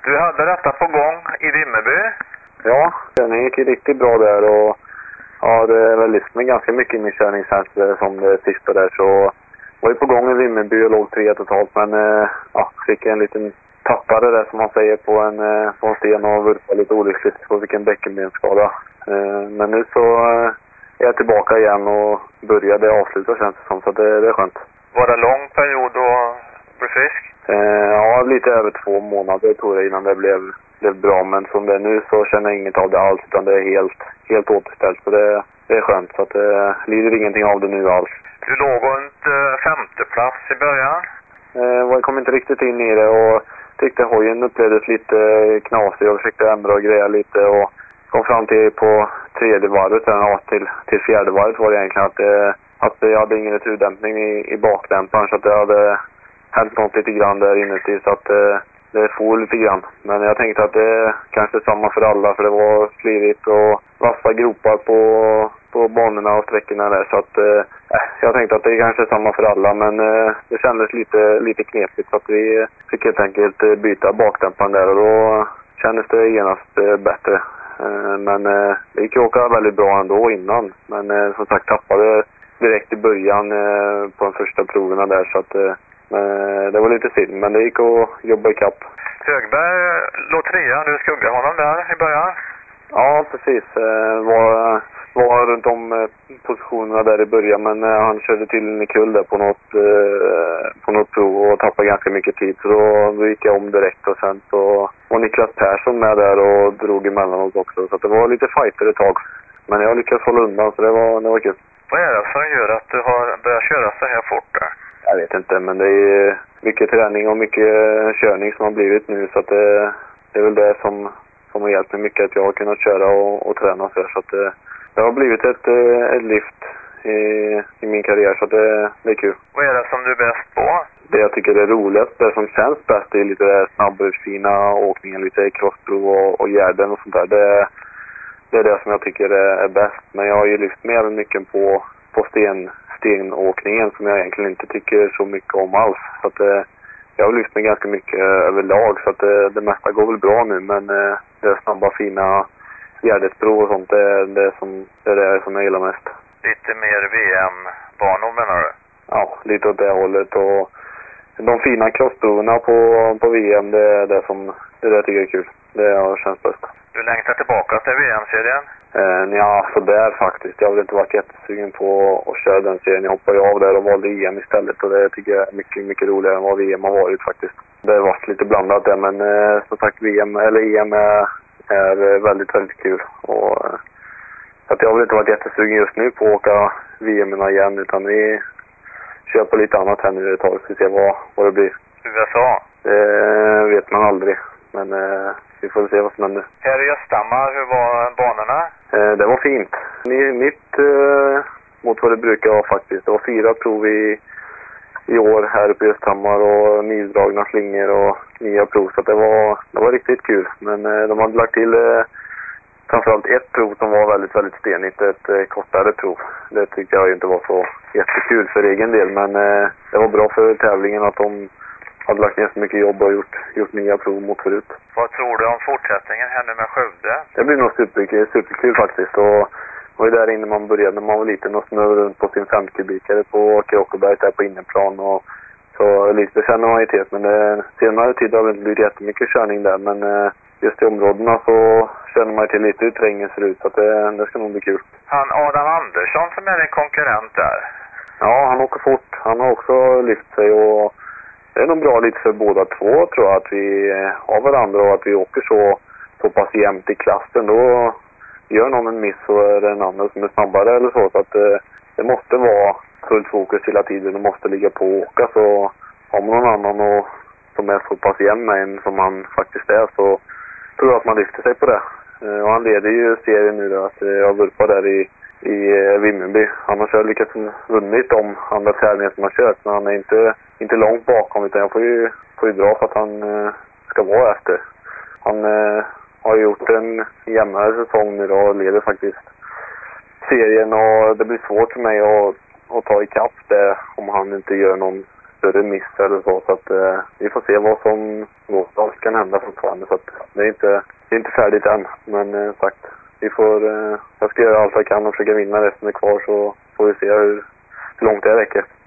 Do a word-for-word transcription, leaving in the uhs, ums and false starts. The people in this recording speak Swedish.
Du hade detta på gång i Vimmerby? Ja, körningen gick ju riktigt bra där och har väl lyft med ganska mycket in i körningstjänster som det sista där, så var ju på gång i Vimmerby och låg tre totalt, men äh, ja, fick en liten tappare där som man säger på en, äh, på en sten och vurpade lite olyckligt och fick en bäckenbensskada. Äh, men nu så äh, är jag tillbaka igen och började avsluta känns det som, så det, det är skönt. Var det en lång period att bli frisk? Äh, ja, lite över två månader tror jag innan det blev, blev bra, men som det är nu så känner jag inget av det alls, utan det är helt, helt återställt, så det, det är skönt, så att det lider ingenting av det nu alls. Du låg runt eh, femte plats i början? Eh, jag kom inte riktigt in i det och tyckte hojen upplevdes lite knasig och försökte ändra och greja lite och kom fram till på tredje varvet, ja, till, till fjärde varvet var det egentligen att, det, att jag hade ingen returdämpning i, i bakdämparen, så att det hade hänt något lite grann där inuti, så att eh, det får lite grann. Men jag tänkte att det kanske är samma för alla, för det var slirigt och vassa gropar på, på banorna och sträckorna där, så att eh, jag tänkte att det kanske är samma för alla, men eh, det kändes lite, lite knepigt, så att vi fick helt enkelt byta bakdämparen där och då kändes det genast eh, bättre. Eh, men eh, det gick ju åka väldigt bra ändå innan, men eh, som sagt tappade direkt i början eh, på de första proverna där, så att eh, det var lite synd, men det gick att jobba i kapp. Högberg låg trea, du skuggade honom där i början? Ja, precis. Var, var runt om positionerna där i början, men han körde till en kull där på något, på något prov och tappade ganska mycket tid, så då gick jag om direkt och sen så var Niklas Persson med där och drog emellan oss också, så det var lite fighter ett tag. Men jag lyckades hålla undan, så det var, det var kul. Vad är det som gör att du har börjat köra så här fort där? Jag vet inte, men det är mycket träning och mycket körning som har blivit nu, så att det, det är väl det som, som har hjälpt mig mycket, att jag har kunnat köra och, och träna så, så att det, det har blivit ett, ett lyft i, i min karriär, så att det, det är kul. Vad är det som du är bäst på? Det jag tycker är roligast, det som känns bäst, är lite snabbare, fina åkningar, lite crossprov och, och gärden och sånt där. Det, det är det som jag tycker är, är bäst, men jag har ju lyft mer än mycket på, på sten. stenåkningen som jag egentligen inte tycker så mycket om alls. Så att, eh, jag har lyft mig ganska mycket eh, överlag, så att eh, det mesta går väl bra nu, men eh, det är snabba fina gärdesprov och sånt, det, det, är som, det är det som jag gillar mest. Lite mer V M-banor menar du? Ja, lite åt det hållet, och de fina crossproverna på, på V M, det är det som det där tycker jag är kul. Det känns bäst. Du längtar tillbaka till V M-serien? Eh, ja, så där faktiskt. Jag har inte varit jättesugen på att köra den serien. Jag hoppade av där och valde E M istället, och det tycker jag är mycket, mycket roligare än vad V M har varit faktiskt. Det har varit lite blandat där, men eh, som sagt V M eller E M är, är väldigt, väldigt kul. Och, eh, så att jag har inte varit jättesugen just nu på att åka V M-erna igen, utan vi kör på lite annat här nu ett tag, så vi ser vad, vad det blir. U S A? Det vet man aldrig, men eh, vi får se vad som händer. Här i Östhammar, hur var banorna? Eh, det var fint. Nytt eh, mot vad det brukar vara faktiskt. Det var fyra prov i, i år här uppe i Östhammar och nydragna slingor och nya prov. Så det var, det var riktigt kul. Men eh, de hade lagt till eh, framförallt ett prov som var väldigt, väldigt stenigt. Ett eh, kortare prov. Det tyckte jag inte var så jättekul för egen del. Men eh, det var bra för tävlingen att de hade lagt ner så mycket jobb och gjort, gjort nya prov mot förut. Vad tror du om fortsättningen här nu med Skövde? Det blir nog superkul, superkul faktiskt. Och var ju där inne man började när man var liten och snurrade runt på sin femkubikare på Kråkeberg där på inneplan. Och så lite känner man ju till, men det, senare tid har det inte blivit jättemycket körning där. Men eh, just i områdena så känner man ju till lite hur terrängen ser ut, så att det, det ska nog bli kul. Han Adam Andersson som är en konkurrent där? Ja, han åker fort. Han har också lyft sig, och det är nog bra lite för båda två, tror jag, att vi har varandra och att vi åker så, så pass jämnt i klassen. Då gör någon en miss så är det en annan som är snabbare eller så. Så att det, det måste vara fullt fokus hela tiden och måste ligga på och åka. Så har man någon annan och, som är så pass jämn med en som han faktiskt är, så tror jag att man lyfter sig på det. Och han leder ju serien nu då, att jag vurpar där i i Vimmerby. Han har kört lyckats vunnit de andra tävlingar som han kört, men han är inte, inte långt bakom, utan jag får ju, får ju dra för att han eh, ska vara efter. Han eh, har gjort en jämnare säsong nu då och leder faktiskt serien, och det blir svårt för mig att, att ta ikapp det om han inte gör någon större miss eller så. Så att eh, vi får se vad som vad kan hända fortfarande. Så att det är inte, det är inte färdigt än. Men eh, sagt, vi får, eh, jag ska göra allt jag kan och försöka vinna resten är kvar, så får vi se hur, hur långt det räcker.